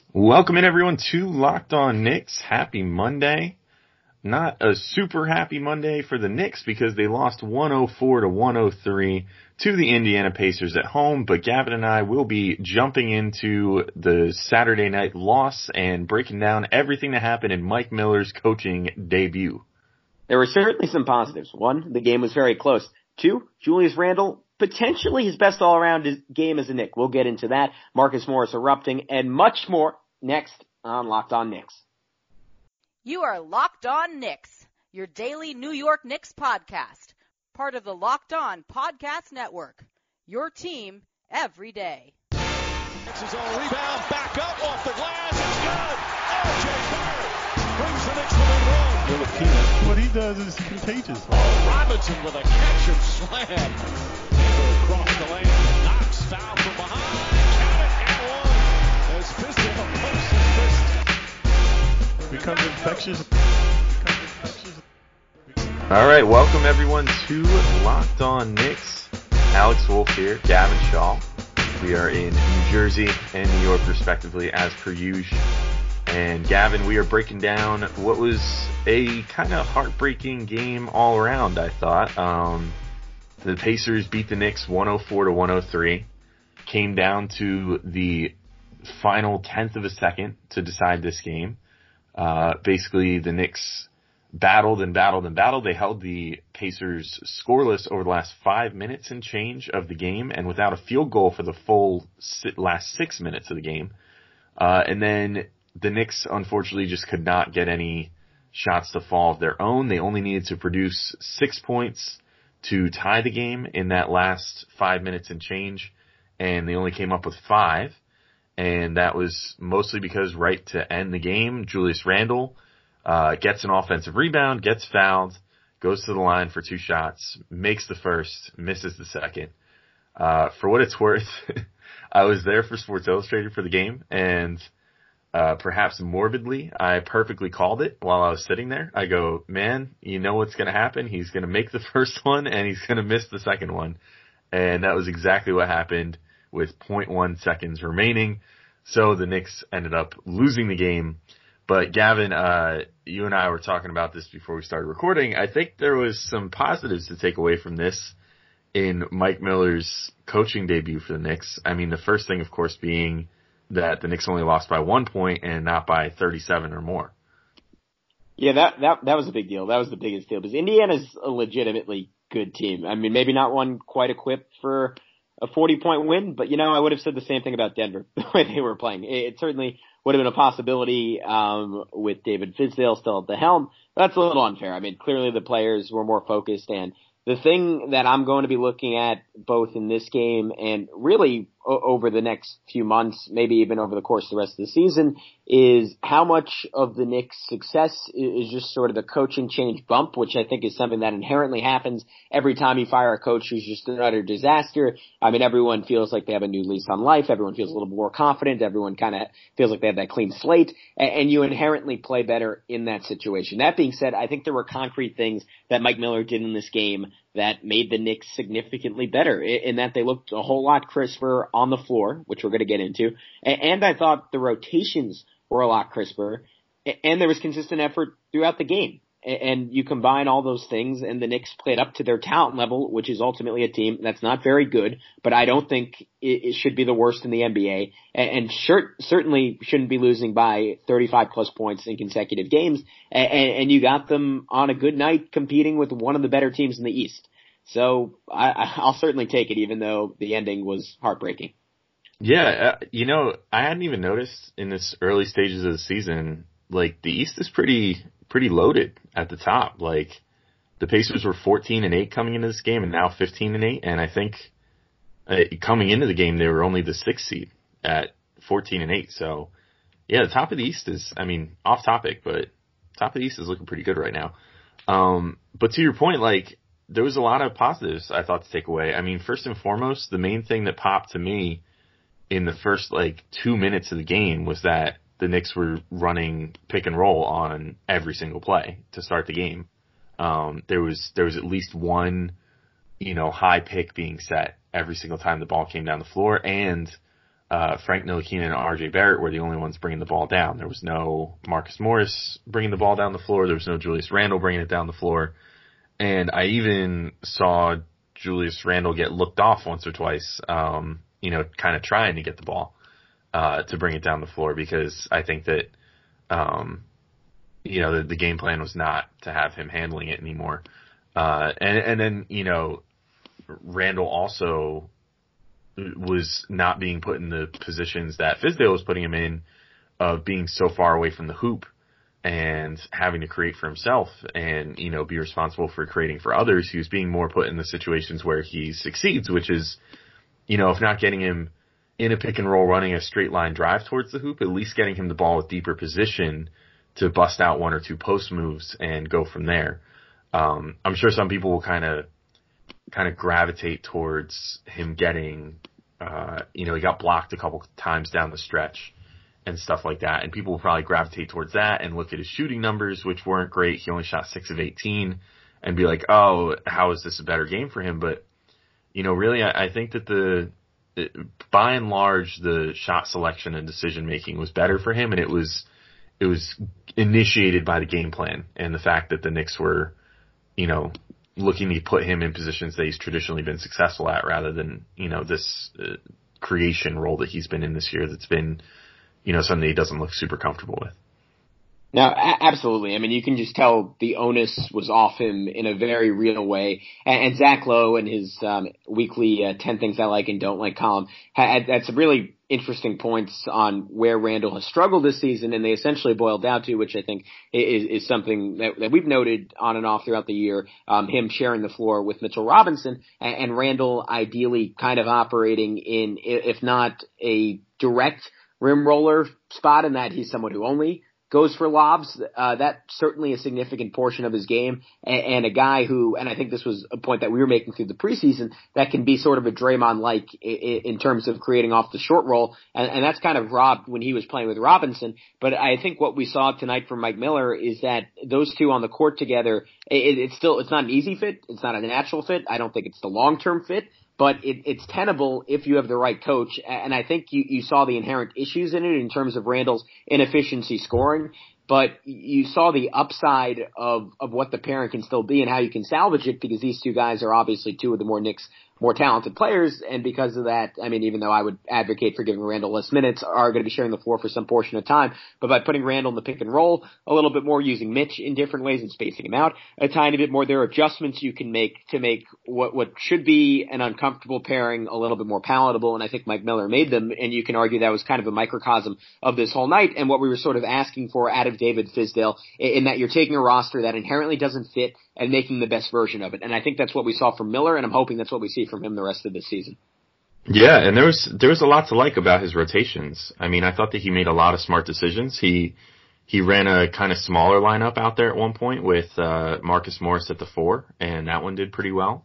Welcome in everyone to Locked On Knicks. Happy Monday. Not a super happy Monday for the Knicks because they lost 104-103 to the Indiana Pacers at home, but Gavin and I will be jumping into the Saturday night loss and breaking down everything that happened in Mike Miller's coaching debut. There were certainly some positives. One, the game was very close. Two, Julius Randle, potentially his best all-around game as a Knick. We'll get into that. Marcus Morris erupting and much more next on Locked On Knicks. You are Locked On Knicks, your daily New York Knicks podcast, part of the Locked On Podcast Network, your team every day. Knicks is on rebound, back up, off the glass, it's good! R.J. Barrett brings the Knicks within one. Filipino. What he does is contagious. Robinson with a catch and slam. Across the lane, knocks foul from behind, count it, and one. As fist in the post is fist. Becomes infectious. All right, welcome everyone to Locked On Knicks. Alex Wolf here, Gavin Shaw. We are in New Jersey and New York respectively as per usual. And Gavin, we are breaking down what was a kind of heartbreaking game all around, I thought. The Pacers beat the Knicks 104-103. Came down to the final tenth of a second to decide this game. Basically, the Knicks battled and battled and battled. They held the Pacers scoreless over the last 5 minutes and change of the game and without a field goal for the full last 6 minutes of the game. And then the Knicks, unfortunately, just could not get any shots to fall of their own. They only needed to produce 6 points to tie the game in that last 5 minutes and change, and they only came up with 5. And that was mostly because right to end the game, Julius Randle gets an offensive rebound, gets fouled, goes to the line for 2 shots, makes the first, misses the second. For what it's worth, I was there for Sports Illustrated for the game, and perhaps morbidly, I perfectly called it while I was sitting there. I go, man, you know what's going to happen? He's going to make the first one, and he's going to miss the second one. And that was exactly what happened with 0.1 seconds remaining. So the Knicks ended up losing the game. But Gavin, you and I were talking about this before we started recording. I think there was some positives to take away from this in Mike Miller's coaching debut for the Knicks. I mean, the first thing, of course, being that the Knicks only lost by 1 point and not by 37 or more. Yeah, that was a big deal. That was the biggest deal because Indiana's a legitimately good team. I mean, maybe not one quite equipped for a 40-point win, but I would have said the same thing about Denver the way they were playing. It certainly would have been a possibility with David Fizdale still at the helm. That's a little unfair. I mean, clearly the players were more focused, and the thing that I'm going to be looking at both in this game and really over the next few months, maybe even over the course of the rest of the season, is how much of the Knicks' success is just sort of a coaching change bump, which I think is something that inherently happens every time you fire a coach who's just an utter disaster. I mean, everyone feels like they have a new lease on life. Everyone feels a little more confident. Everyone kind of feels like they have that clean slate, and you inherently play better in that situation. That being said, I think there were concrete things that Mike Miller did in this game that made the Knicks significantly better, in that they looked a whole lot crisper on the floor, which we're going to get into, and I thought the rotations were a lot crisper, and there was consistent effort throughout the game. And you combine all those things, and the Knicks played up to their talent level, which is ultimately a team that's not very good, but I don't think it should be the worst in the NBA, and certainly shouldn't be losing by 35-plus points in consecutive games, and you got them on a good night competing with one of the better teams in the East. So I'll certainly take it, even though the ending was heartbreaking. Yeah, I hadn't even noticed in this early stages of the season, like, the East is pretty loaded at the top. Like, the Pacers were 14-8 coming into this game and now 15-8. And I think coming into the game, they were only the 6th seed at 14-8. So yeah, the top of the East is, I mean, off topic, but top of the East is looking pretty good right now. But to your point, like, there was a lot of positives I thought to take away. I mean, first and foremost, the main thing that popped to me in the first 2 minutes of the game was that the Knicks were running pick and roll on every single play to start the game. There was at least one, high pick being set every single time the ball came down the floor, and Frank Ntilikina and RJ Barrett were the only ones bringing the ball down. There was no Marcus Morris bringing the ball down the floor. There was no Julius Randle bringing it down the floor. And I even saw Julius Randle get looked off once or twice, kind of trying to get the ball to bring it down the floor, because I think that, the game plan was not to have him handling it anymore. And then, Randle also was not being put in the positions that Fizdale was putting him in, of being so far away from the hoop and having to create for himself and, be responsible for creating for others. He was being more put in the situations where he succeeds, which is, if not getting him in a pick and roll running a straight line drive towards the hoop, at least getting him the ball with deeper position to bust out one or two post moves and go from there. I'm sure some people will kind of gravitate towards him getting, he got blocked a couple times down the stretch and stuff like that. And people will probably gravitate towards that and look at his shooting numbers, which weren't great. He only shot 6 of 18 and be like, oh, how is this a better game for him? But, really, I think that by and large, the shot selection and decision making was better for him. And it was initiated by the game plan and the fact that the Knicks were, looking to put him in positions that he's traditionally been successful at, rather than, this creation role that he's been in this year that's been, something he doesn't look super comfortable with. No, absolutely. I mean, you can just tell the onus was off him in a very real way. And Zach Lowe and his weekly 10 Things I Like and Don't Like column had some really interesting points on where Randle has struggled this season, and they essentially boiled down to, which I think is something that we've noted on and off throughout the year, him sharing the floor with Mitchell Robinson, and Randle ideally kind of operating in, if not a direct rim roller spot, in that he's someone who only goes for lobs. That's certainly a significant portion of his game, and a guy who, and I think this was a point that we were making through the preseason, that can be sort of a Draymond-like in terms of creating off the short roll, and that's kind of robbed when he was playing with Robinson. But I think what we saw tonight from Mike Miller is that those two on the court together, it's not an easy fit, it's not a natural fit, I don't think it's the long-term fit, but it's tenable if you have the right coach. And I think you saw the inherent issues in it in terms of Randle's inefficiency scoring, but you saw the upside of what the pairing can still be and how you can salvage it, because these two guys are obviously two of the more talented players, and because of that, I mean, even though I would advocate for giving Randle less minutes, are going to be sharing the floor for some portion of time, but by putting Randle in the pick and roll a little bit more, using Mitch in different ways and spacing him out a tiny bit more, there are adjustments you can make to make what should be an uncomfortable pairing a little bit more palatable, and I think Mike Miller made them, and you can argue that was kind of a microcosm of this whole night, and what we were sort of asking for out of David Fizdale, in that you're taking a roster that inherently doesn't fit and making the best version of it. And I think that's what we saw from Miller, and I'm hoping that's what we see from him the rest of this season. Yeah, and there was a lot to like about his rotations. I mean, I thought that he made a lot of smart decisions. He ran a kind of smaller lineup out there at one point with Marcus Morris at the 4, and that one did pretty well.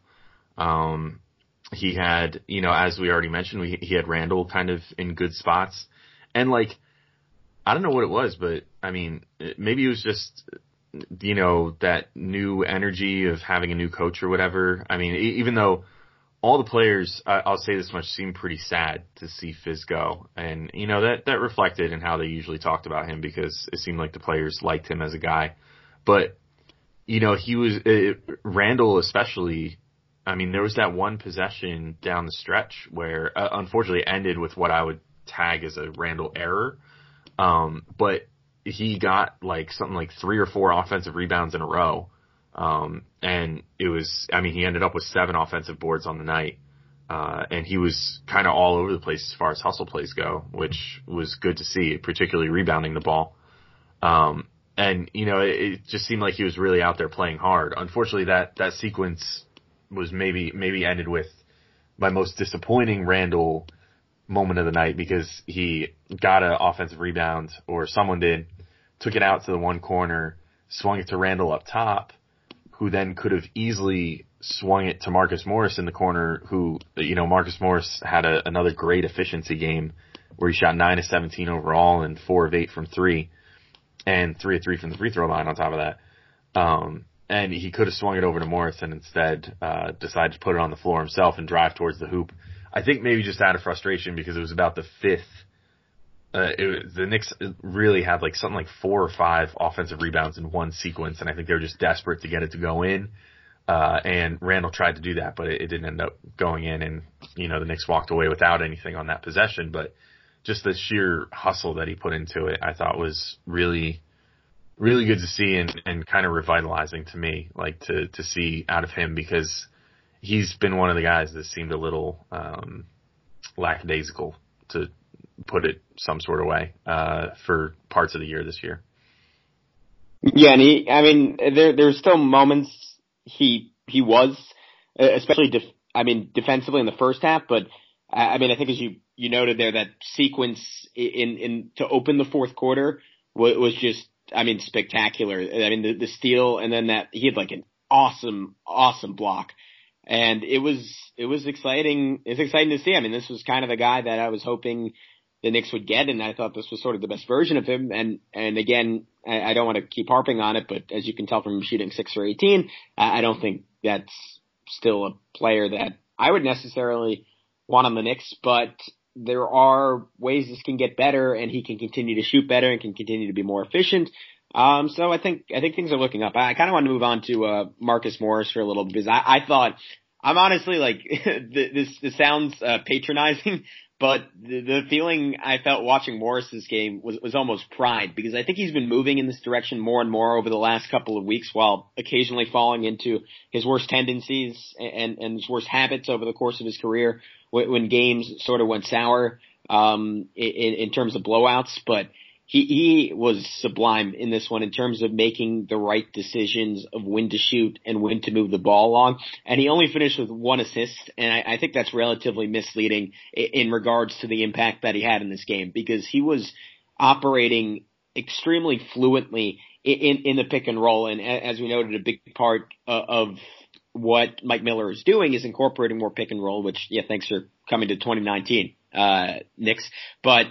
He had, as we already mentioned, he had Randle kind of in good spots. And, I don't know what it was, but, I mean, maybe it was just, that new energy of having a new coach or whatever. I mean, even though all the players, I'll say this much, seemed pretty sad to see Fizz go. And, that reflected in how they usually talked about him, because it seemed like the players liked him as a guy. But, he was, Randle especially, I mean, there was that one possession down the stretch where, unfortunately, ended with what I would tag as a Randle error. But he got something like 3 or 4 offensive rebounds in a row. And it was, I mean, he ended up with 7 offensive boards on the night. And he was kind of all over the place as far as hustle plays go, which was good to see, particularly rebounding the ball. And, it just seemed like he was really out there playing hard. Unfortunately, that sequence was maybe ended with my most disappointing Randle moment of the night, because he got an offensive rebound, or someone did, took it out to the one corner, swung it to Randle up top, who then could have easily swung it to Marcus Morris in the corner, who, Marcus Morris had another great efficiency game where he shot 9 of 17 overall and 4 of 8 from 3, and 3 of 3 from the free throw line on top of that. And he could have swung it over to Morris and instead decided to put it on the floor himself and drive towards the hoop. I think maybe just out of frustration because it was about the fifth. The Knicks really had like something like 4 or 5 offensive rebounds in one sequence, and I think they were just desperate to get it to go in. And Randall tried to do that, but it didn't end up going in, and the Knicks walked away without anything on that possession. But just the sheer hustle that he put into it, I thought was really, really good to see and kind of revitalizing to me, like to see out of him, because he's been one of the guys that seemed a little lackadaisical, to put it some sort of way, for parts of the year this year. Yeah, and there's still moments he was, especially defensively in the first half, but I think as you noted there, that sequence in to open the fourth quarter was just, spectacular. The steal, and then that he had like an awesome block. And it was exciting. It's exciting to see. This was kind of the guy that I was hoping the Knicks would get, and I thought this was sort of the best version of him. And again, I don't want to keep harping on it, but as you can tell from him shooting 6 for 18, I don't think that's still a player that I would necessarily want on the Knicks, but there are ways this can get better, and he can continue to shoot better and can continue to be more efficient. So I think things are looking up. I kind of want to move on to Marcus Morris for a little, because I thought, I'm honestly like, this sounds patronizing, but the feeling I felt watching Morris's game was almost pride, because I think he's been moving in this direction more and more over the last couple of weeks, while occasionally falling into his worst tendencies and his worst habits over the course of his career when games sort of went sour in terms of blowouts. But he was sublime in this one in terms of making the right decisions of when to shoot and when to move the ball along. And he only finished with 1 assist, and I think that's relatively misleading in regards to the impact that he had in this game, because he was operating extremely fluently in the pick and roll. And as we noted, a big part of what Mike Miller is doing is incorporating more pick and roll, which, thanks for coming to 2019, Knicks. But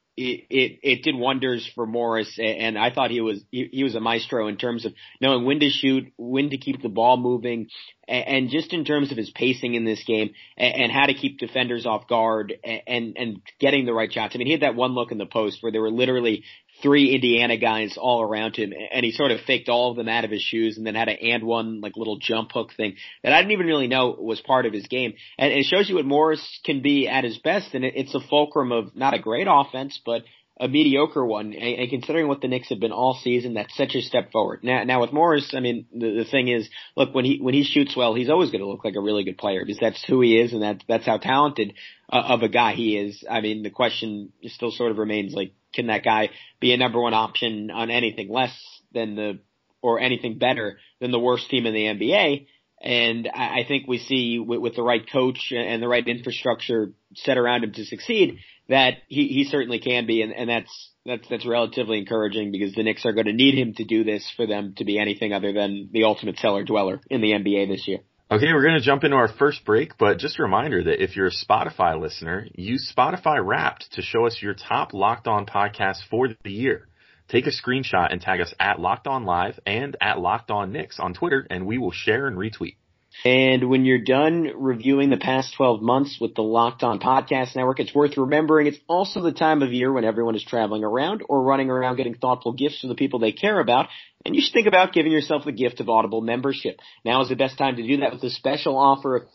it did wonders for Morris, and I thought he was a maestro in terms of knowing when to shoot, when to keep the ball moving, and just in terms of his pacing in this game and how to keep defenders off guard and getting the right shots. He had that one look in the post where there were literally 3 Indiana guys all around him, and he sort of faked all of them out of his shoes and then had an one like little jump hook thing that I didn't even really know was part of his game. And it shows you what Morris can be at his best, and it's a fulcrum of not a great offense, but a mediocre one. And considering what the Knicks have been all season, that's such a step forward. Now with Morris, the thing is, look, when he shoots well, he's always going to look like a really good player, because that's who he is, and that's how talented of a guy he is. The question still sort of remains, like, can that guy be a number 1 option on anything less than or anything better than the worst team in the NBA? And I think we see with the right coach and the right infrastructure set around him to succeed, that he certainly can be. And that's relatively encouraging, because the Knicks are going to need him to do this for them to be anything other than the ultimate cellar dweller in the NBA this year. Okay, we're going to jump into our first break, but just a reminder that if you're a Spotify listener, use Spotify Wrapped to show us your top Locked On podcasts for the year. Take a screenshot and tag us at Locked On Live and at Locked On Knicks on Twitter, and we will share and retweet. And when you're done reviewing the past 12 months with the Locked On Podcast Network, it's worth remembering it's also the time of year when everyone is traveling around or running around getting thoughtful gifts for the people they care about. And you should think about giving yourself the gift of Audible membership. Now is the best time to do that with a special offer of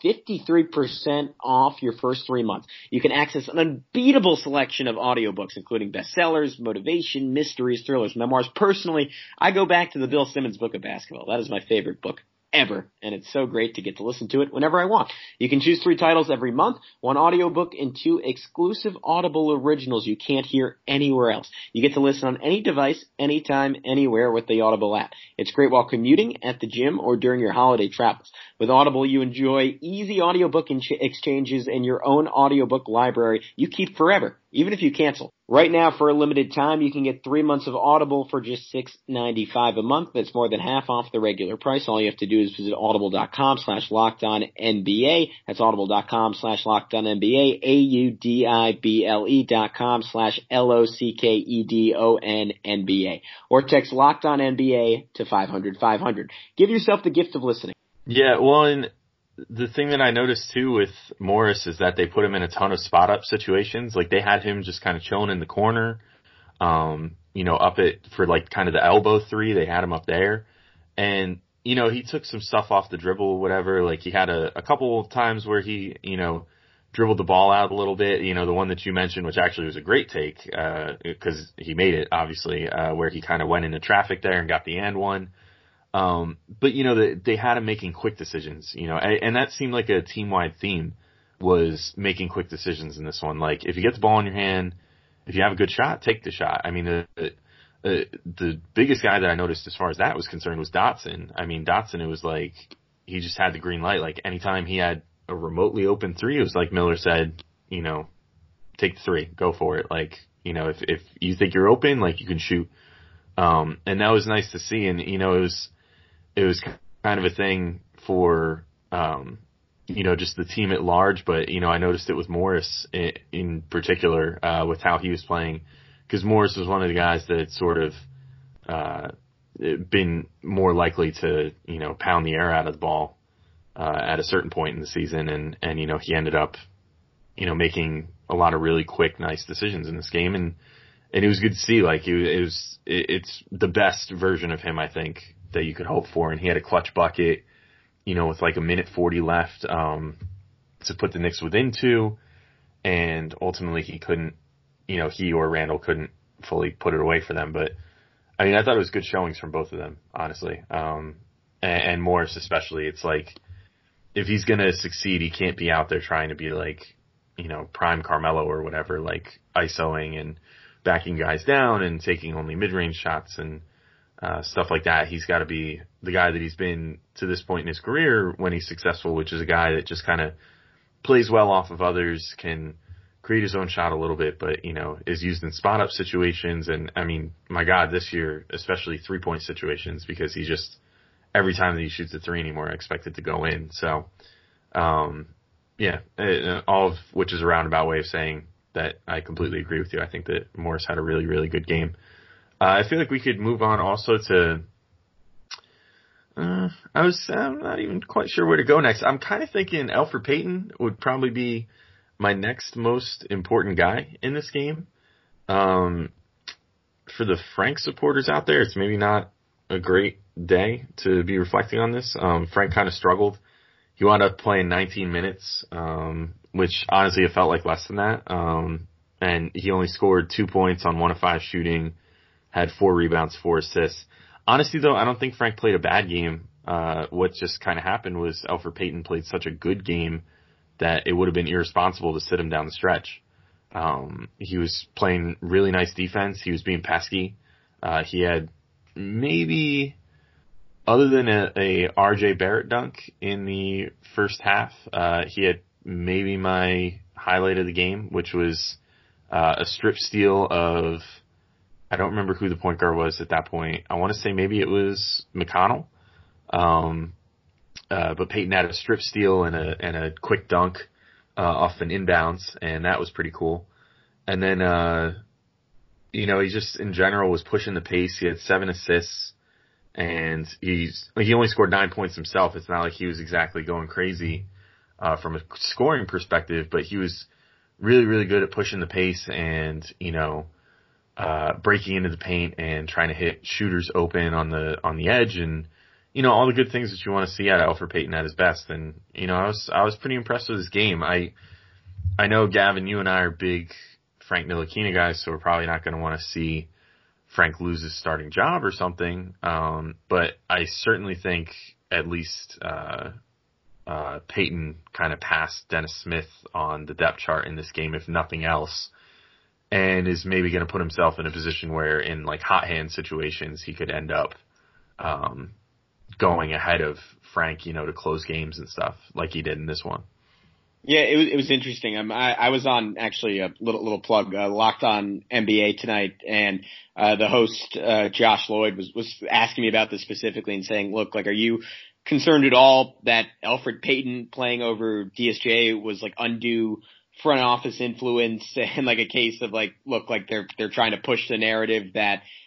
53% off your first 3 months. You can access an unbeatable selection of audiobooks, including bestsellers, motivation, mysteries, thrillers, memoirs. Personally, I go back to the Bill Simmons Book of Basketball. That is my favorite book ever, and it's so great to get to listen to it whenever I want. You can choose 3 titles every month, 1 audiobook, and 2 exclusive Audible originals you can't hear anywhere else. You get to listen on any device, anytime, anywhere with the Audible app. It's great while commuting, at the gym, or during your holiday travels. With Audible, you enjoy easy audiobook exchanges and your own audiobook library you keep forever, even if you cancel. Right now, for a limited time, you can get 3 months of Audible for just $6.95 a month. That's more than half off the regular price. All you have to do is visit audible.com/LockedOnNBA. That's audible.com/LockedOnNBA, audible.com/LockedOnNBA, or text LockedOnNBA to 500-500. Give yourself the gift of listening. Yeah, well, and the thing that I noticed too with Morris is that they put him in a ton of spot up situations. Like they had him just kind of chilling in the corner, up for like kind of the elbow three. They had him up there, and he took some stuff off the dribble or whatever. Like he had a couple of times where he dribbled the ball out a little bit. The one that you mentioned, which actually was a great take because he made it obviously, where he kind of went into traffic there and got the and one. But they had him making quick decisions, and that seemed like a team-wide theme was making quick decisions in this one. Like if you get the ball in your hand, if you have a good shot, take the shot. I mean, the biggest guy that I noticed as far as that was concerned was Dotson. I mean, Dotson, it was like he just had the green light. Like anytime he had a remotely open three, it was like Miller said, take the three, go for it. Like, if you think you're open, like you can shoot. And that was nice to see. And, it was kind of a thing for, just the team at large. But, I noticed it with Morris in particular, with how he was playing. Because Morris was one of the guys that sort of, been more likely to, pound the air out of the ball, at a certain point in the season. And he ended up, making a lot of really quick, nice decisions in this game. And it was good to see, like, it's the best version of him, I think, that you could hope for. And he had a clutch bucket, with like a minute 40 left, to put the Knicks within 2. And ultimately he couldn't, he or Randall couldn't fully put it away for them. But I mean, I thought it was good showings from both of them, honestly. And Morris especially. It's like, if he's going to succeed, he can't be out there trying to be like, prime Carmelo or whatever, like isoing and backing guys down and taking only mid-range shots and stuff like that. He's got to be the guy that he's been to this point in his career when he's successful, which is a guy that just kind of plays well off of others, can create his own shot a little bit, but, is used in spot-up situations. And, I mean, my God, this year, especially three-point situations, because he just, every time that he shoots a three anymore, I expect it to go in. So, all of which is a roundabout way of saying that I completely agree with you. I think that Morris had a really, really good game. I feel like we could move on also to, I'm not even quite sure where to go next. I'm kind of thinking Elfrid Payton would probably be my next most important guy in this game. For the Frank supporters out there, it's maybe not a great day to be reflecting on this. Frank kind of struggled. He wound up playing 19 minutes, which honestly it felt like less than that. And he only scored 2 points on 1 of 5 shooting, had 4 rebounds, 4 assists. Honestly though, I don't think Frank played a bad game. What just kind of happened was Elfrid Payton played such a good game that it would have been irresponsible to sit him down the stretch. He was playing really nice defense. He was being pesky. He had maybe, other than a RJ Barrett dunk in the first half, he had maybe my highlight of the game, which was a strip steal of, I don't remember who the point guard was at that point. I want to say maybe it was McConnell. But Payton had a strip steal and a quick dunk off an inbounds, and that was pretty cool. And then, he just in general was pushing the pace. He had 7 assists, and he only scored 9 points himself. It's not like he was exactly going crazy from a scoring perspective, but he was really, really good at pushing the pace and, breaking into the paint and trying to hit shooters open on the edge, and all the good things that you want to see out of Elfrid Payton at his best. And I was pretty impressed with his game. I know, Gavin, you and I are big Frank Ntilikina guys, so we're probably not going to want to see Frank lose his starting job or something. But I certainly think at least Payton kind of passed Dennis Smith on the depth chart in this game, if nothing else, and is maybe going to put himself in a position where in like hot hand situations he could end up going ahead of Frank, to close games and stuff like he did in this one. Yeah, it was interesting. I was on actually a little plug, Locked On NBA tonight, and the host Josh Lloyd was asking me about this specifically and saying, look, like, are you concerned at all that Elfrid Payton playing over DSJ was like undue front office influence and like a case of like, look, like they're trying to push the narrative that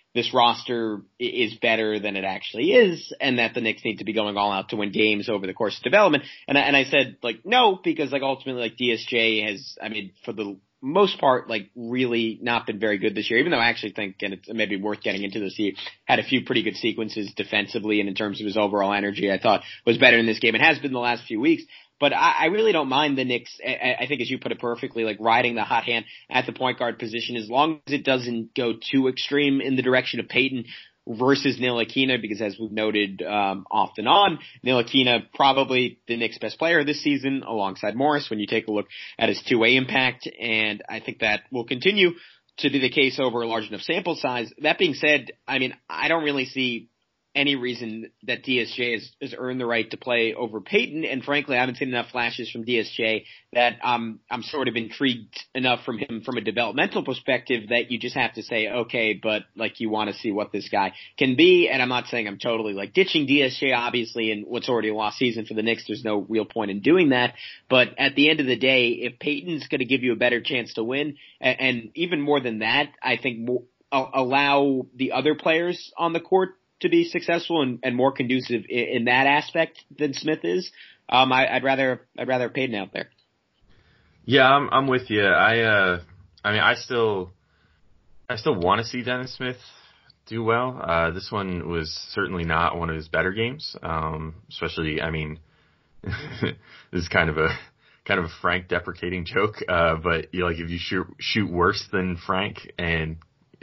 this roster is better than it actually is, and that the Knicks need to be going all out to win games over the course of development. And I said, like, no, because, like, ultimately, like, DSJ has, I mean, for the most part, like, really not been very good this year, even though I actually think, and it's maybe worth getting into this, he had a few pretty good sequences defensively, and in terms of his overall energy, I thought was better in this game. It has been the last few weeks. But I really don't mind the Knicks, I think as you put it perfectly, like riding the hot hand at the point guard position, as long as it doesn't go too extreme in the direction of Payton versus Ntilikina, because as we've noted off and on, Ntilikina probably the Knicks' best player this season alongside Morris when you take a look at his two-way impact, and I think that will continue to be the case over a large enough sample size. That being said, I mean, I don't really see any reason that DSJ has earned the right to play over Payton, and frankly, I haven't seen enough flashes from DSJ that I'm sort of intrigued enough from him from a developmental perspective that you just have to say, okay, but like you want to see what this guy can be, and I'm not saying I'm totally like ditching DSJ, obviously, in what's already a lost season for the Knicks. There's no real point in doing that, but at the end of the day, if Payton's going to give you a better chance to win, and even more than that, I think allow the other players on the court to be successful and more conducive in that aspect than Smith is, I'd rather Payton out there. Yeah, I'm with you. I mean, I still want to see Dennis Smith do well. This one was certainly not one of his better games. Especially, I mean, this is kind of a Frank deprecating joke. But if you shoot worse than Frank and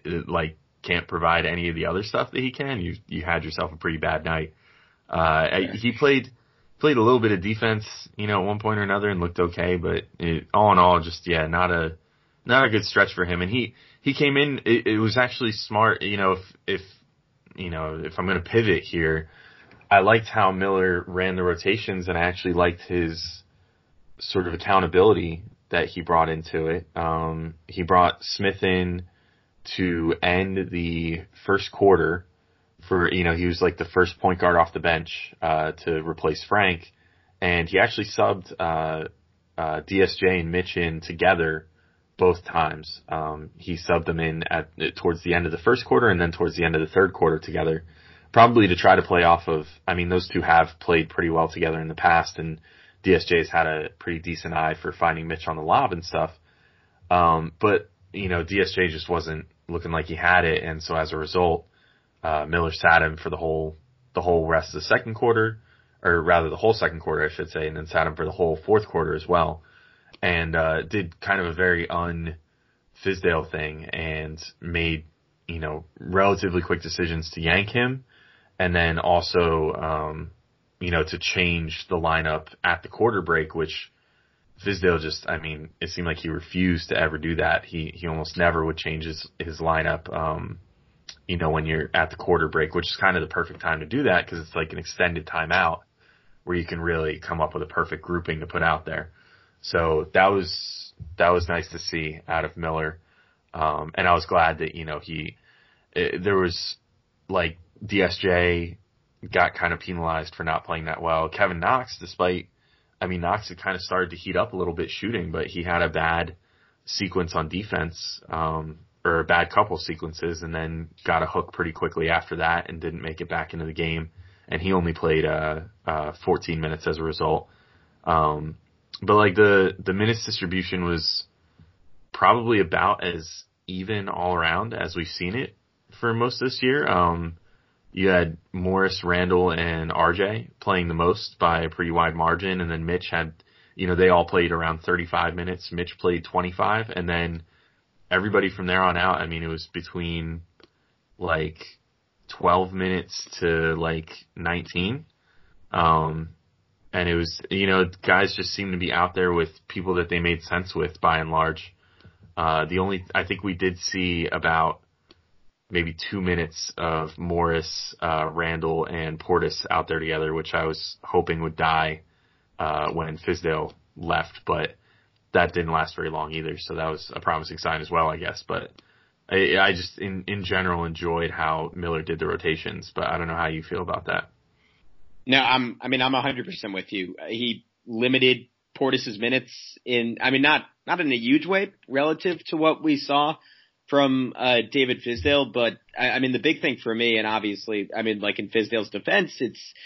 can't provide any of the other stuff that he can, you had yourself a pretty bad night. He played a little bit of defense, at one point or another and looked okay, but all in all, just, not a good stretch for him. And he came in, it was actually smart, if I'm going to pivot here, I liked how Miller ran the rotations, and I actually liked his sort of accountability that he brought into it. He brought Smith in to end the first quarter for, he was like the first point guard off the bench to replace Frank, and he actually subbed DSJ and Mitch in together both times. He subbed them in towards the end of the first quarter and then towards the end of the third quarter together, probably to try to play off of, those two have played pretty well together in the past, and DSJ's had a pretty decent eye for finding Mitch on the lob and stuff. But DSJ just wasn't looking like he had it, and so as a result, Miller sat him for the whole rest of the second quarter, or rather the whole second quarter, I should say, and then sat him for the whole fourth quarter as well, and did kind of a very un-Fizdale thing and made, relatively quick decisions to yank him, and then also, to change the lineup at the quarter break, which Fizdale just, it seemed like he refused to ever do that. He almost never would change his lineup, when you're at the quarter break, which is kind of the perfect time to do that because it's like an extended timeout where you can really come up with a perfect grouping to put out there. So that was nice to see out of Miller. And I was glad that, there was like DSJ got kind of penalized for not playing that well. Kevin Knox, Knox had kind of started to heat up a little bit shooting, but he had a bad sequence on defense, or a bad couple sequences, and then got a hook pretty quickly after that and didn't make it back into the game. And he only played 14 minutes as a result. But like the minutes distribution was probably about as even all around as we've seen it for most of this year. You had Morris, Randall, and RJ playing the most by a pretty wide margin, and then Mitch had, they all played around 35 minutes. Mitch played 25, and then everybody from there on out, it was between like 12 minutes to like 19. And it was, guys just seemed to be out there with people that they made sense with by and large. I think we did see about maybe 2 minutes of Morris, Randall, and Portis out there together, which I was hoping would die when Fizdale left, but that didn't last very long either, so that was a promising sign as well, I guess. But I just, in general, enjoyed how Miller did the rotations, but I don't know how you feel about that. No, I'm 100% with you. He limited Portis's minutes not in a huge way relative to what we saw from David Fizdale, but I mean the big thing for me, and obviously, I mean like in Fizdale's defense,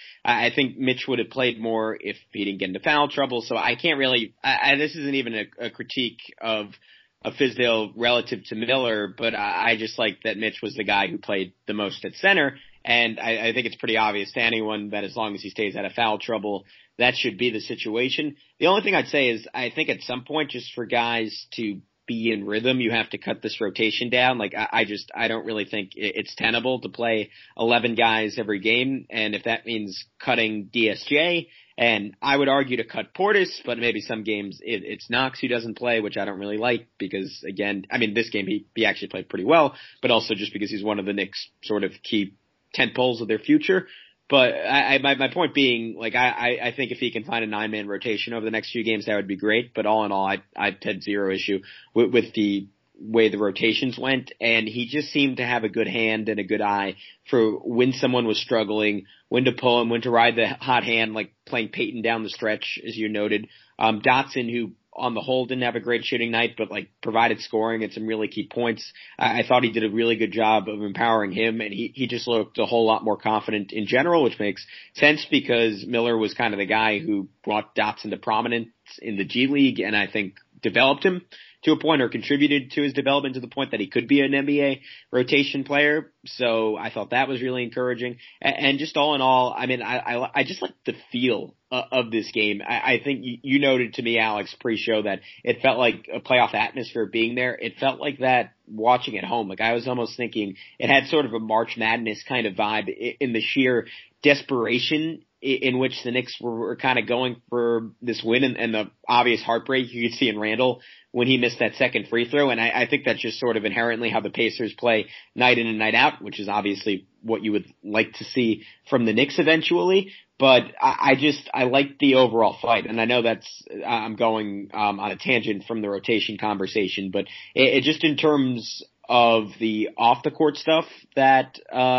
I think Mitch would have played more if he didn't get into foul trouble. So I can't really. This isn't even a critique of Fizdale relative to Miller, but I just like that Mitch was the guy who played the most at center, and I think it's pretty obvious to anyone that as long as he stays out of foul trouble, that should be the situation. The only thing I'd say is I think at some point, just for guys to be in rhythm, you have to cut this rotation down. Like I don't really think it's tenable to play 11 guys every game. And if that means cutting DSJ, and I would argue to cut Portis, but maybe some games it's Knox who doesn't play, which I don't really like because again, I mean, this game he actually played pretty well, but also just because he's one of the Knicks sort of key tent poles of their future. But my point being, like, I think if he can find a 9-man rotation over the next few games, that would be great. But all in all, I had zero issue with the way the rotations went. And he just seemed to have a good hand and a good eye for when someone was struggling, when to pull him, when to ride the hot hand, like playing Peyton down the stretch, as you noted. Dotson, who on the whole didn't have a great shooting night, but like provided scoring at some really key points. I thought he did a really good job of empowering him, and he just looked a whole lot more confident in general, which makes sense because Miller was kind of the guy who brought Dotson to prominence in the G League, and I think developed him to a point or contributed to his development to the point that he could be an NBA rotation player. So I thought that was really encouraging. And just all in all, I mean, I just like the feel of this game. I think you noted to me, Alex, pre-show that it felt like a playoff atmosphere being there. It felt like that watching at home. Like I was almost thinking it had sort of a March Madness kind of vibe in the sheer desperation in which the Knicks were kind of going for this win and the obvious heartbreak you could see in Randall when he missed that second free throw. And I think that's just sort of inherently how the Pacers play night in and night out, which is obviously what you would like to see from the Knicks eventually. But I like the overall fight. And I know I'm going on a tangent from the rotation conversation, but it just in terms of the off the court stuff that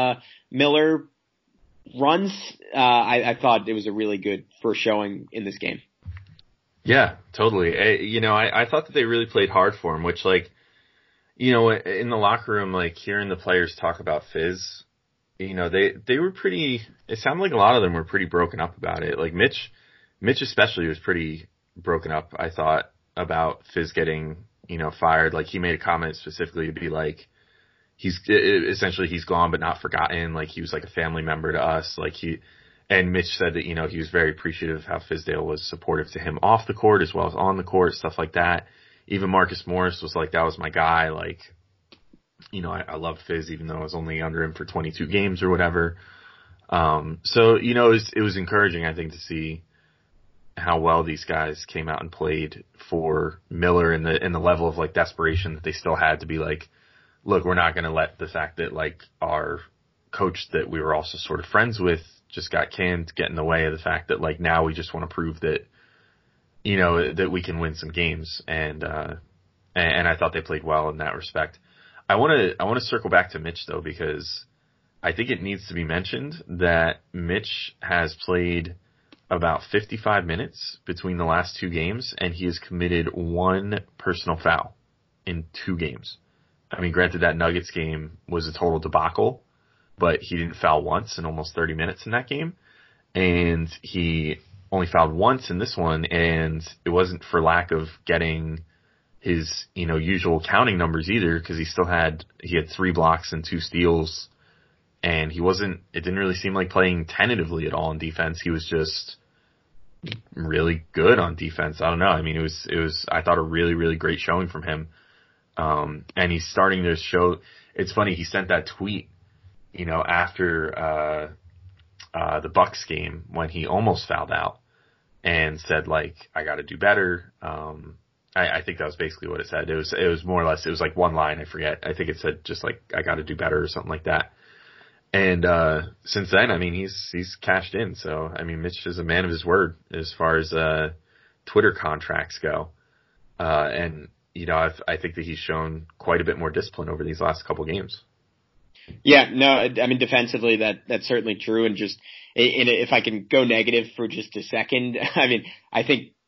Miller runs, I thought it was a really good first showing in this game. Yeah, totally. I thought that they really played hard for him, which, like, you know, in the locker room, like, hearing the players talk about Fizz, you know, they were pretty, it sounded like a lot of them were pretty broken up about it. Like, Mitch especially was pretty broken up, I thought, about Fizz getting, you know, fired. Like, he made a comment specifically to be like, he's gone but not forgotten. Like, he was like a family member to us. And Mitch said that, you know, he was very appreciative of how Fizdale was supportive to him off the court as well as on the court, stuff like that. Even Marcus Morris was like, that was my guy. Like, you know, I love Fizz even though I was only under him for 22 games or whatever. So, you know, it was encouraging, I think, to see how well these guys came out and played for Miller and the level of like desperation that they still had to be like, look, we're not going to let the fact that like our coach that we were also sort of friends with just got canned get in the way of the fact that like now we just want to prove that, you know, that we can win some games. And I thought they played well in that respect. I want to circle back to Mitch though, because I think it needs to be mentioned that Mitch has played about 55 minutes between the last two games and he has committed one personal foul in 2 games. I mean, granted, that Nuggets game was a total debacle, but he didn't foul once in almost 30 minutes in that game. And he only fouled once in this one, and it wasn't for lack of getting his, you know, usual counting numbers either, because he had 3 blocks and 2 steals, and it didn't really seem like playing tentatively at all in defense. He was just really good on defense. I don't know. I mean, it was, I thought, a really, really great showing from him. And he's starting to show, it's funny, he sent that tweet, you know, after, the Bucks game when he almost fouled out and said like, I gotta do better. I think that was basically what it said. It was more or less, it was like one line, I forget. I think it said just like, I gotta do better or something like that. And, since then, I mean, he's cashed in. So, I mean, Mitch is a man of his word as far as, Twitter contracts go. And, you know, I think that he's shown quite a bit more discipline over these last couple games. Yeah, no, I mean, defensively, that's certainly true. And just, if I can go negative for just a second, I mean, I think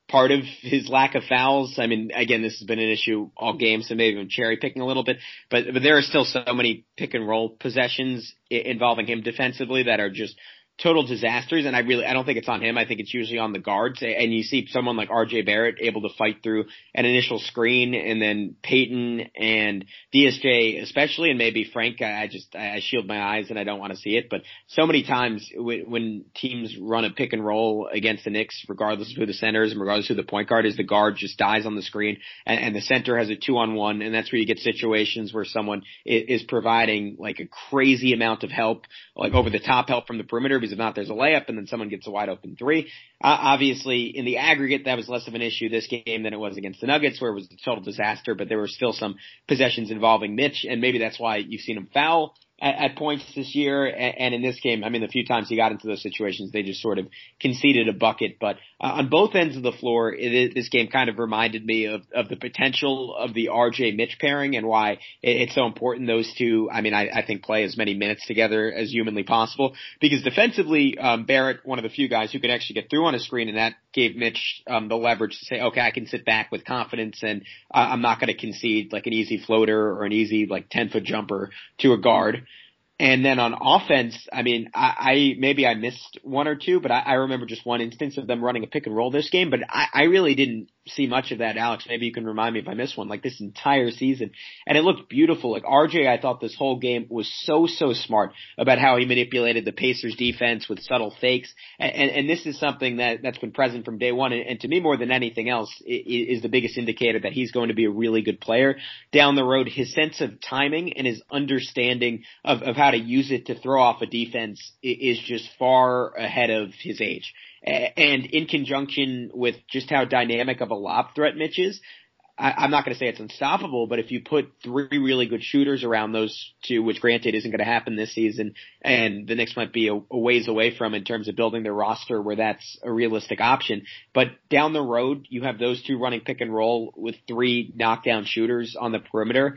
part of his lack of fouls. I mean, again, this has been an issue all game, so maybe I'm cherry picking a little bit, but there are still so many pick and roll possessions involving him defensively that are just total disasters, and I don't think it's on him. I think it's usually on the guards, and you see someone like RJ Barrett able to fight through an initial screen, and then Peyton and DSJ especially, and maybe Frank, I shield my eyes and I don't want to see it, but so many times when teams run a pick and roll against the Knicks, regardless of who the center is and regardless of who the point guard is, the guard just dies on the screen, and the center has a 2-on-1, and that's where you get situations where someone is providing like a crazy amount of help, like over the top help from the perimeter, because if not, there's a layup, and then someone gets a wide open three. Obviously, in the aggregate, that was less of an issue this game than it was against the Nuggets, where it was a total disaster, but there were still some possessions involving Mitch, and maybe that's why you've seen him foul at points this year. And in this game, I mean, the few times he got into those situations, they just sort of conceded a bucket. But on both ends of the floor, this game kind of reminded me of the potential of the RJ Mitch pairing and why it's so important those two, I think, play as many minutes together as humanly possible. Because defensively, Barrett, one of the few guys who could actually get through on a screen, and that gave Mitch the leverage to say, okay, I can sit back with confidence, and I'm not going to concede like an easy floater or an easy like 10-foot jumper to a guard. And then on offense, I mean, I missed one or two, but I remember just one instance of them running a pick and roll this game, but I really didn't see much of that. Alex, maybe you can remind me if I missed one, like this entire season. And it looked beautiful. Like RJ, I thought this whole game was so smart about how he manipulated the Pacers defense with subtle fakes. And this is something that's been present from day one. And to me, more than anything else, is the biggest indicator that he's going to be a really good player down the road. His sense of timing and his understanding of how to use it to throw off a defense is just far ahead of his age. And in conjunction with just how dynamic of a lob threat Mitch is, I'm not going to say it's unstoppable, but if you put three really good shooters around those two, which granted isn't going to happen this season, and the Knicks might be a ways away from in terms of building their roster where that's a realistic option, but down the road, you have those two running pick and roll with three knockdown shooters on the perimeter.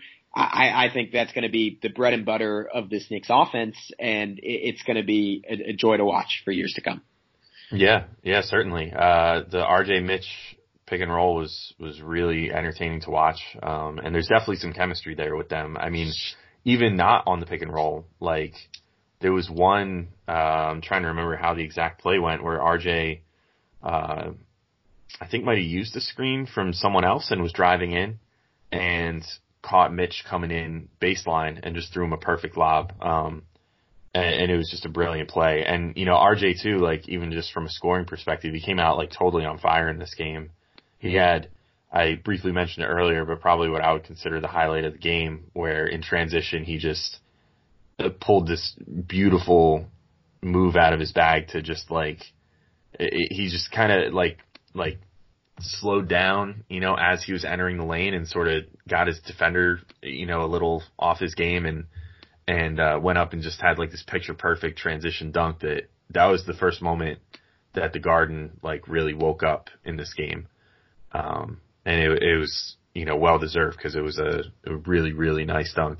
I think that's going to be the bread and butter of this Knicks offense, and it's going to be a joy to watch for years to come. Yeah, certainly. The RJ Mitch pick and roll was really entertaining to watch. And there's definitely some chemistry there with them. I mean, even not on the pick and roll, like there was one, I'm trying to remember how the exact play went, where RJ, I think might have used a screen from someone else and was driving in and caught Mitch coming in baseline and just threw him a perfect lob. And it was just a brilliant play. And, RJ too, like even just from a scoring perspective, he came out like totally on fire in this game. He had, I briefly mentioned it earlier, but probably what I would consider the highlight of the game, where in transition, he just pulled this beautiful move out of his bag to just like, he just kind of like slowed down, as he was entering the lane and sort of got his defender, a little off his game and went up and just had like this picture perfect transition dunk that was the first moment that the Garden like really woke up in this game. And it was, well deserved because it was a really, really nice dunk.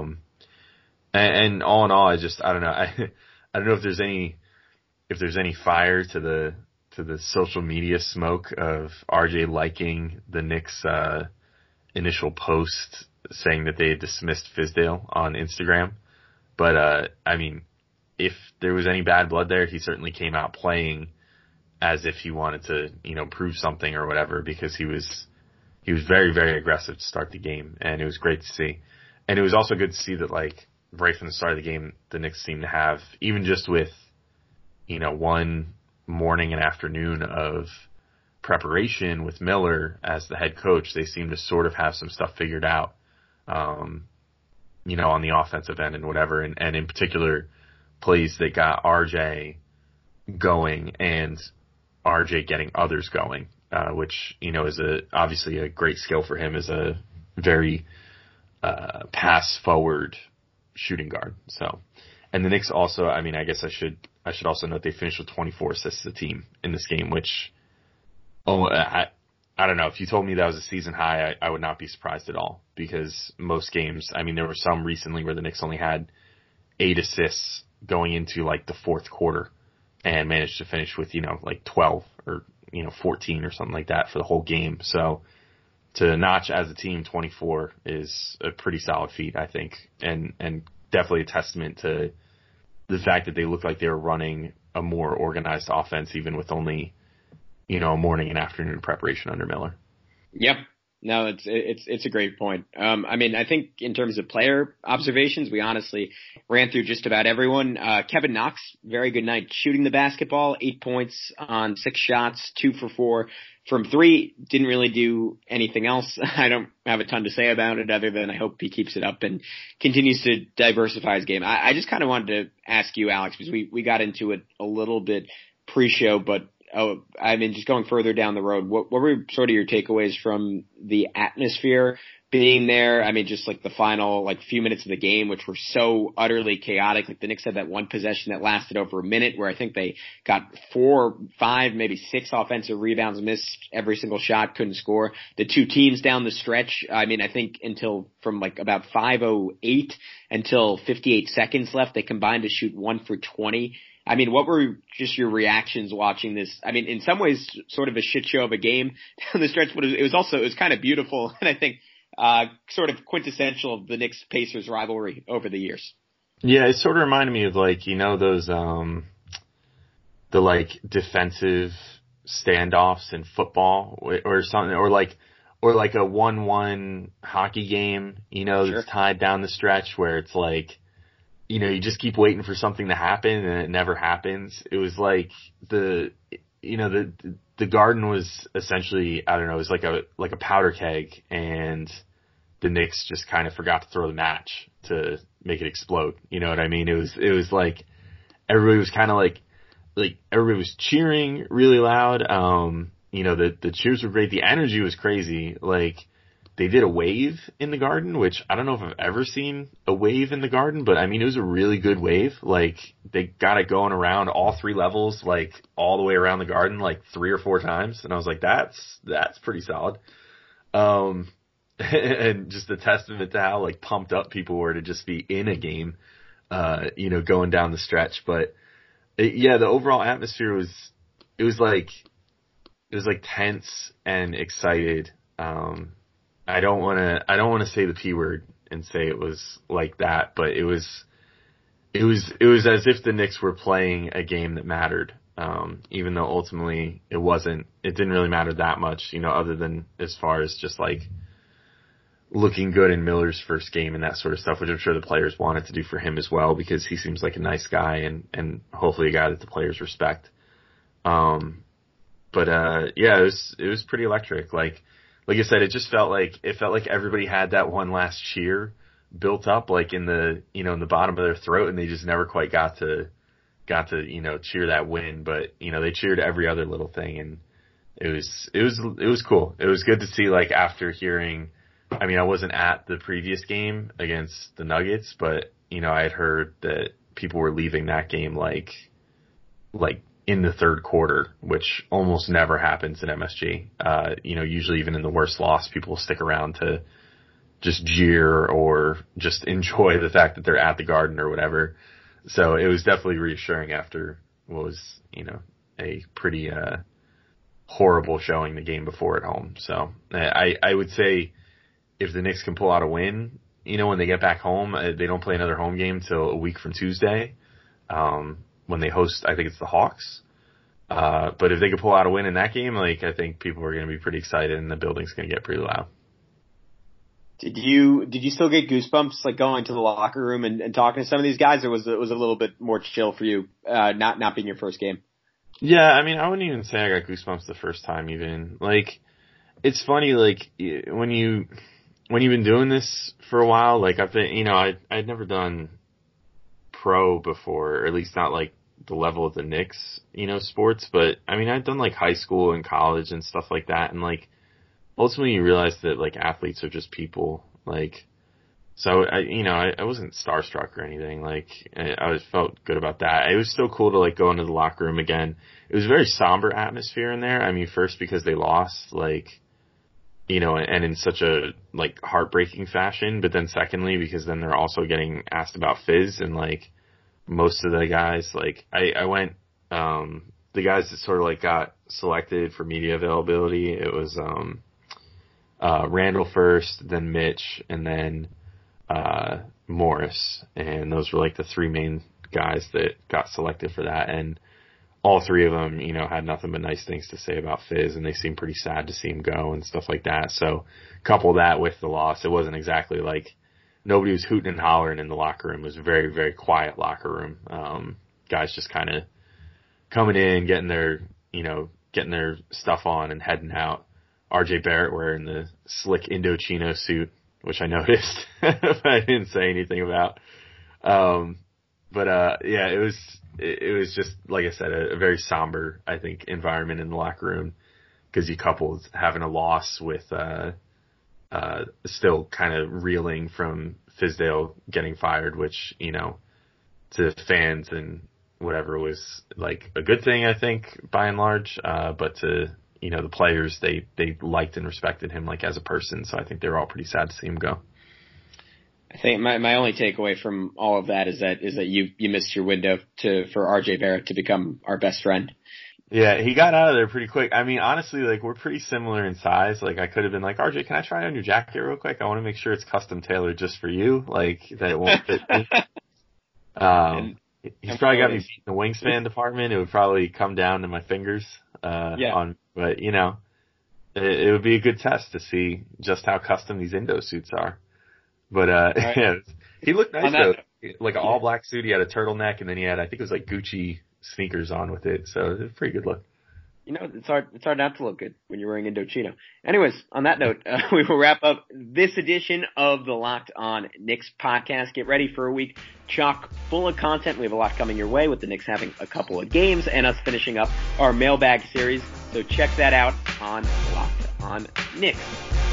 And all in all, I don't know. I don't know if there's any fire to the social media smoke of RJ liking the Knicks, initial post saying that they had dismissed Fizdale on Instagram. But, if there was any bad blood there, he certainly came out playing as if he wanted to, prove something or whatever, because he was very, very aggressive to start the game, and it was great to see. And it was also good to see that, like, right from the start of the game, the Knicks seemed to have, even just with, one morning and afternoon of preparation with Miller as the head coach, they seemed to sort of have some stuff figured out, on the offensive end and whatever. And in particular, plays that got RJ going and RJ getting others going, which, is obviously a great skill for him as a very pass forward shooting guard. So, and the Knicks also, I guess I should also note they finished with 24 assists as a team in this game, which, I don't know. If you told me that was a season high, I would not be surprised at all, because most games, there were some recently where the Knicks only had 8 assists going into like the fourth quarter and managed to finish with, like 12 or 14 or something like that for the whole game. So to notch as a team 24 is a pretty solid feat, I think, and definitely a testament to the fact that they look like they were running a more organized offense, even with only, a morning and afternoon preparation under Miller. Yep. No, it's a great point. I think in terms of player observations, we honestly ran through just about everyone. Kevin Knox, very good night shooting the basketball, 8 points on 6 shots, 2 for 4 from 3. Didn't really do anything else. I don't have a ton to say about it other than I hope he keeps it up and continues to diversify his game. I just kind of wanted to ask you, Alex, because we got into it a little bit pre-show, but just going further down the road, what were sort of your takeaways from the atmosphere being there? Just like the final few minutes of the game, which were so utterly chaotic. Like the Knicks had that one possession that lasted over a minute where I think they got 4, 5, maybe 6 offensive rebounds, missed every single shot, couldn't score. The two teams down the stretch, I think until from about 5:08 until 58 seconds left, they combined to shoot 1 for 20. What were just your reactions watching this? In some ways, sort of a shit show of a game down the stretch, but it was kind of beautiful, and I think sort of quintessential of the Knicks-Pacers rivalry over the years. Yeah, it sort of reminded me of those the defensive standoffs in football or something, or like a 1-1 hockey game, Sure. That's tied down the stretch where it's you just keep waiting for something to happen and it never happens. It was like the Garden was essentially, I don't know, it was like a powder keg, and the Knicks just kind of forgot to throw the match to make it explode. You know what I mean? It was like everybody was kind of like everybody was cheering really loud. The cheers were great. The energy was crazy. They did a wave in the Garden, which I don't know if I've ever seen a wave in the Garden, but it was a really good wave. They got it going around all 3 levels, all the way around the Garden, 3 or 4 times. And I was like, that's pretty solid. And just a testament to how pumped up people were to just be in a game, going down the stretch. But the overall atmosphere was tense and excited. I don't want to say the P word and say it was like that, but it was as if the Knicks were playing a game that mattered. Even though ultimately it didn't really matter that much, other than as far as just looking good in Miller's first game and that sort of stuff, which I'm sure the players wanted to do for him as well, because he seems like a nice guy and hopefully a guy that the players respect. It was pretty electric. Like I said, it felt like everybody had that one last cheer built up, in the bottom of their throat, and they just never quite got to cheer that win. But they cheered every other little thing, and it was cool. It was good to see. After hearing, I wasn't at the previous game against the Nuggets, but I had heard that people were leaving that game like in the third quarter, which almost never happens in MSG. Usually even in the worst loss, people will stick around to just jeer or just enjoy the fact that they're at the Garden or whatever. So it was definitely reassuring after what was, a pretty horrible showing the game before at home. So I would say if the Knicks can pull out a win, when they get back home, they don't play another home game till a week from Tuesday. When they host, I think it's the Hawks. But if they could pull out a win in that game, I think people are going to be pretty excited and the building's going to get pretty loud. Did you still get goosebumps going to the locker room and talking to some of these guys, or was it a little bit more chill for you, not being your first game? Yeah, I wouldn't even say I got goosebumps the first time even. It's funny, when you've been doing this for a while, I've been, I'd never done pro before, or at least not the level of the Knicks, sports, but I've done high school and college and stuff like that, and ultimately you realize that athletes are just people, so I wasn't starstruck or anything, I always felt good about that. It was still cool to go into the locker room again. It was a very somber atmosphere in there. First because they lost, and in such a heartbreaking fashion, but then secondly because then they're also getting asked about Fizz, and most of the guys, I went the guys that sort of like got selected for media availability, it was Randall first, then Mitch, and then Morris, and those were like the three main guys that got selected for that. And all three of them, you know, had nothing but nice things to say about Fizz, and they seemed pretty sad to see him go and stuff like that. So couple that with the loss, it wasn't exactly like nobody was hooting and hollering in the locker room. It was a very, very quiet locker room. Guys just kind of coming in, getting their stuff on and heading out. RJ Barrett wearing the slick Indochino suit, which I noticed, but I didn't say anything about. Yeah, it was just, like I said, a very somber, I think, environment in the locker room, because you coupled having a loss with still kind of reeling from Fizdale getting fired, which, you know, to fans and whatever was like a good thing, I think, by and large. But to, you know, the players, they liked and respected him like as a person. So I think they were all pretty sad to see him go. I think my only takeaway from all of that is that you missed your window for RJ Barrett to become our best friend. Yeah, he got out of there pretty quick. I mean, honestly, like, we're pretty similar in size. Like, I could have been like, RJ, can I try on your jacket real quick? I want to make sure it's custom tailored just for you. Like, that it won't fit me. He's probably got me beat in the wingspan department. It would probably come down to my fingers. But, you know, it would be a good test to see just how custom these Indo suits are. But, right. Yeah, he looked nice though. Like an all black suit. He had a turtleneck, and then he had, I think it was like Gucci sneakers on with it. So it was a pretty good look. You know, it's hard not to look good when you're wearing Indochino. Anyways, on that note, we will wrap up this edition of the Locked On Knicks podcast. Get ready for a week chock full of content. We have a lot coming your way with the Knicks having a couple of games and us finishing up our mailbag series. So check that out on Locked On Knicks.